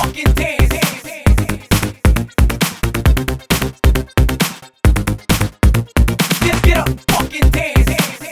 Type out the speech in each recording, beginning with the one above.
fucking dance. Get up, fucking dance.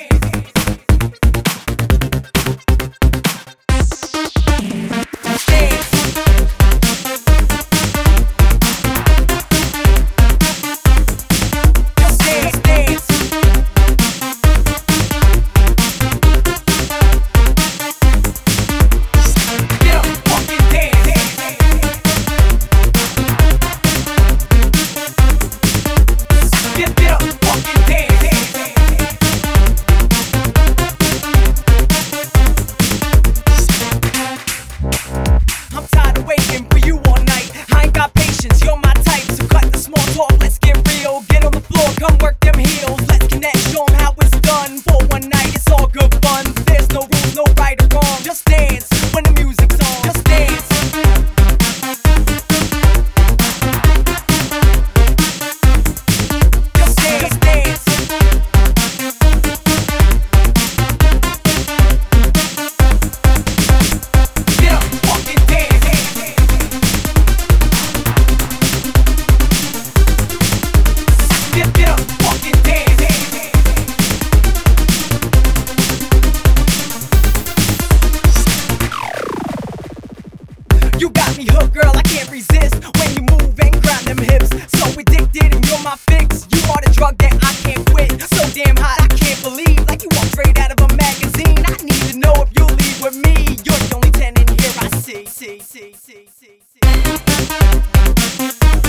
Come work them heels, let's connect, show 'em how it's done. For one night, it's all good fun. There's no rules, no right or wrong. Just dance when the music's on. Just dance. Just dance, just dance. Get up, fucking dance. Get up, fucking dance. You got me hooked, girl, I can't resist when you move and grind them hips. So addicted and you're my fix. You are the drug that I can't quit. So damn hot, I can't believe. Like you walk straight out of a magazine. I need to know if you'll leave with me. You're the only 10 in here I see.